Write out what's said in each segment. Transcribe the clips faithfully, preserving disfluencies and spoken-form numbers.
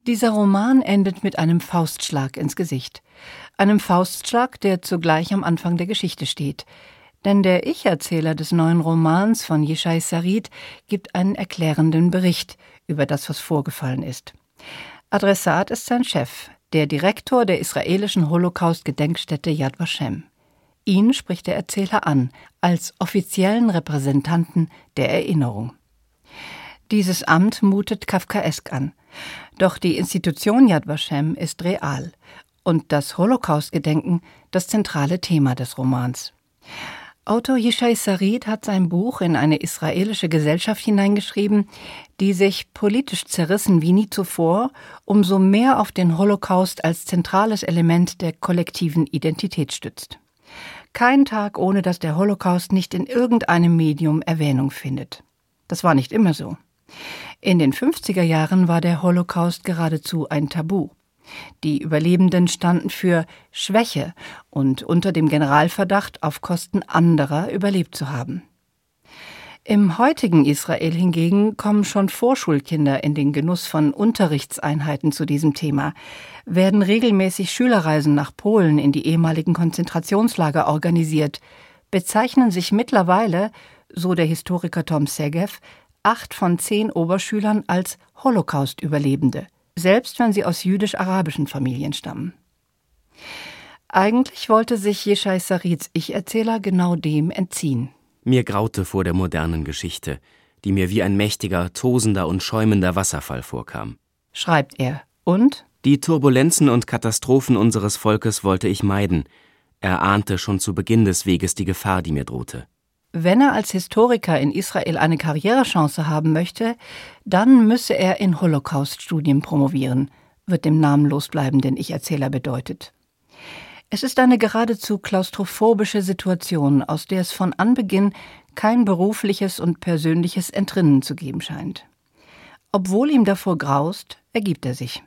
Dieser Roman endet mit einem Faustschlag ins Gesicht. Einem Faustschlag, der zugleich am Anfang der Geschichte steht. Denn der Ich-Erzähler des neuen Romans von Yishai Sarid gibt einen erklärenden Bericht über das, was vorgefallen ist. Adressat ist sein Chef, der Direktor der israelischen Holocaust-Gedenkstätte Yad Vashem. Ihn spricht der Erzähler an, als offiziellen Repräsentanten der Erinnerung. Dieses Amt mutet kafkaesk an. Doch die Institution Yad Vashem ist real und das Holocaust-Gedenken das zentrale Thema des Romans. Autor Yishai Sarid hat sein Buch in eine israelische Gesellschaft hineingeschrieben, die sich politisch zerrissen wie nie zuvor, umso mehr auf den Holocaust als zentrales Element der kollektiven Identität stützt. Kein Tag, ohne dass der Holocaust nicht in irgendeinem Medium Erwähnung findet. Das war nicht immer so. In den fünfziger Jahren war der Holocaust geradezu ein Tabu. Die Überlebenden standen für Schwäche und unter dem Generalverdacht, auf Kosten anderer überlebt zu haben. Im heutigen Israel hingegen kommen schon Vorschulkinder in den Genuss von Unterrichtseinheiten zu diesem Thema, werden regelmäßig Schülerreisen nach Polen in die ehemaligen Konzentrationslager organisiert, bezeichnen sich mittlerweile, so der Historiker Tom Segev, acht von zehn Oberschülern als Holocaust-Überlebende, selbst wenn sie aus jüdisch-arabischen Familien stammen. Eigentlich wollte sich Yishai Sarids Ich-Erzähler genau dem entziehen. Mir graute vor der modernen Geschichte, die mir wie ein mächtiger, tosender und schäumender Wasserfall vorkam. Schreibt er. Und? Die Turbulenzen und Katastrophen unseres Volkes wollte ich meiden. Er ahnte schon zu Beginn des Weges die Gefahr, die mir drohte. Wenn er als Historiker in Israel eine Karrierechance haben möchte, dann müsse er in Holocaust-Studien promovieren, wird dem namenlos bleibenden Ich-Erzähler bedeutet. Es ist eine geradezu klaustrophobische Situation, aus der es von Anbeginn kein berufliches und persönliches Entrinnen zu geben scheint. Obwohl ihm davor graust, ergibt er sich.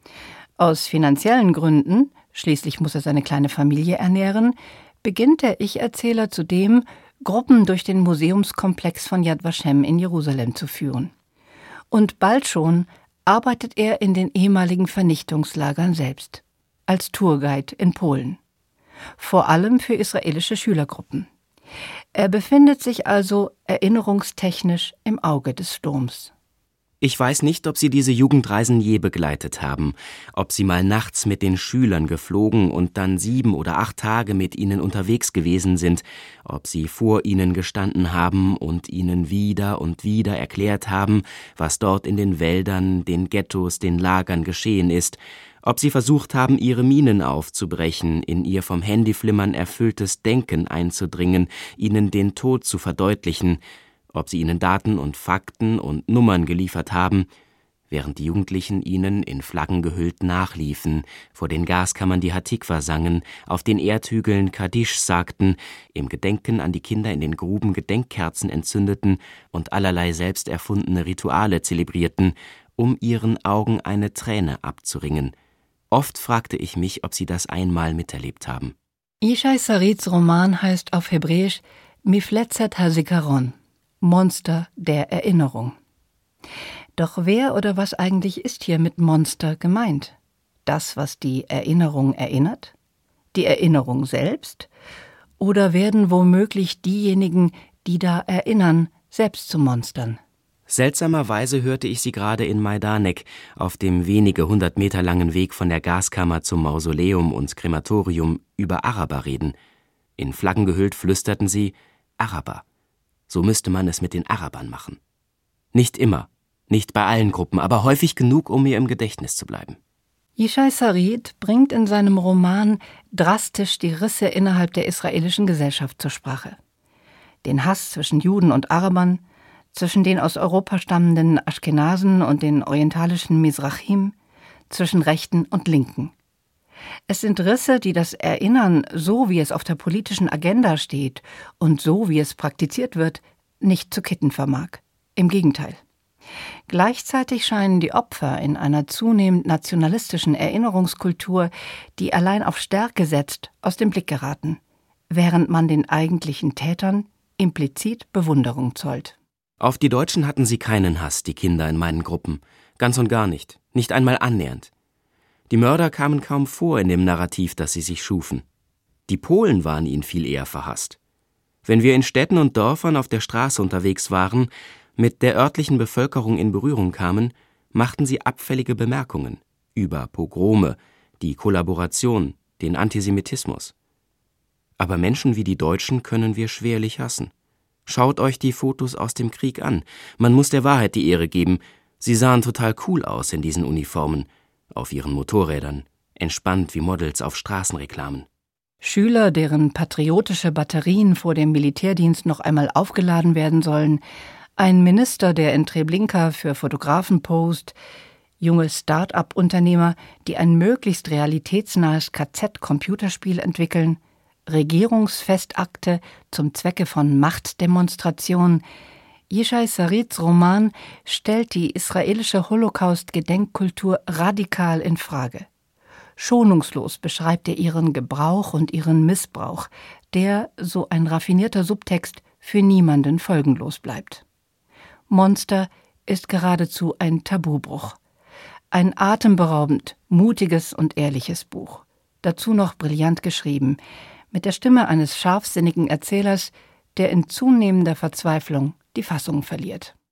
Aus finanziellen Gründen, schließlich muss er seine kleine Familie ernähren, beginnt der Ich-Erzähler zudem, Gruppen durch den Museumskomplex von Yad Vashem in Jerusalem zu führen. Und bald schon arbeitet er in den ehemaligen Vernichtungslagern selbst, als Tourguide in Polen, vor allem für israelische Schülergruppen. Er befindet sich also erinnerungstechnisch im Auge des Sturms. Ich weiß nicht, ob Sie diese Jugendreisen je begleitet haben, ob Sie mal nachts mit den Schülern geflogen und dann sieben oder acht Tage mit ihnen unterwegs gewesen sind, ob Sie vor ihnen gestanden haben und ihnen wieder und wieder erklärt haben, was dort in den Wäldern, den Ghettos, den Lagern geschehen ist, ob Sie versucht haben, ihre Minen aufzubrechen, in ihr vom Handyflimmern erfülltes Denken einzudringen, ihnen den Tod zu verdeutlichen, ob sie ihnen Daten und Fakten und Nummern geliefert haben, während die Jugendlichen ihnen in Flaggen gehüllt nachliefen, vor den Gaskammern die Hatikwa sangen, auf den Erdhügeln Kaddisch sagten, im Gedenken an die Kinder in den Gruben Gedenkkerzen entzündeten und allerlei selbst erfundene Rituale zelebrierten, um ihren Augen eine Träne abzuringen. Oft fragte ich mich, ob sie das einmal miterlebt haben. Yishai Sarids Roman heißt auf Hebräisch Mifletzet HaZikaron, Monster der Erinnerung. Doch wer oder was eigentlich ist hier mit Monster gemeint? Das, was die Erinnerung erinnert? Die Erinnerung selbst? Oder werden womöglich diejenigen, die da erinnern, selbst zu Monstern? Seltsamerweise hörte ich sie gerade in Majdanek, auf dem wenige hundert Meter langen Weg von der Gaskammer zum Mausoleum und Krematorium, über Araber reden. In Flaggen gehüllt flüsterten sie Araber. So müsste man es mit den Arabern machen. Nicht immer, nicht bei allen Gruppen, aber häufig genug, um mir im Gedächtnis zu bleiben. Yishai Sarid bringt in seinem Roman drastisch die Risse innerhalb der israelischen Gesellschaft zur Sprache. Den Hass zwischen Juden und Arabern, zwischen den aus Europa stammenden Aschkenasen und den orientalischen Mizrachim, zwischen Rechten und Linken. Es sind Risse, die das Erinnern, so wie es auf der politischen Agenda steht und so wie es praktiziert wird, nicht zu kitten vermag. Im Gegenteil. Gleichzeitig scheinen die Opfer in einer zunehmend nationalistischen Erinnerungskultur, die allein auf Stärke setzt, aus dem Blick geraten, während man den eigentlichen Tätern implizit Bewunderung zollt. Auf die Deutschen hatten sie keinen Hass, die Kinder in meinen Gruppen. Ganz und gar nicht, nicht einmal annähernd. Die Mörder kamen kaum vor in dem Narrativ, das sie sich schufen. Die Polen waren ihnen viel eher verhasst. Wenn wir in Städten und Dörfern auf der Straße unterwegs waren, mit der örtlichen Bevölkerung in Berührung kamen, machten sie abfällige Bemerkungen über Pogrome, die Kollaboration, den Antisemitismus. Aber Menschen wie die Deutschen können wir schwerlich hassen. Schaut euch die Fotos aus dem Krieg an. Man muss der Wahrheit die Ehre geben. Sie sahen total cool aus in diesen Uniformen, auf ihren Motorrädern, entspannt wie Models auf Straßenreklamen. Schüler, deren patriotische Batterien vor dem Militärdienst noch einmal aufgeladen werden sollen, ein Minister, der in Treblinka für Fotografen post, junge Start-up-Unternehmer, die ein möglichst realitätsnahes K Z-Computerspiel entwickeln, Regierungsfestakte zum Zwecke von Machtdemonstrationen. Yishai Sarits Roman stellt die israelische Holocaust-Gedenkkultur radikal in Frage. Schonungslos beschreibt er ihren Gebrauch und ihren Missbrauch, der, so ein raffinierter Subtext, für niemanden folgenlos bleibt. Monster ist geradezu ein Tabubruch. Ein atemberaubend, mutiges und ehrliches Buch. Dazu noch brillant geschrieben, mit der Stimme eines scharfsinnigen Erzählers, der in zunehmender Verzweiflung die Fassung verliert.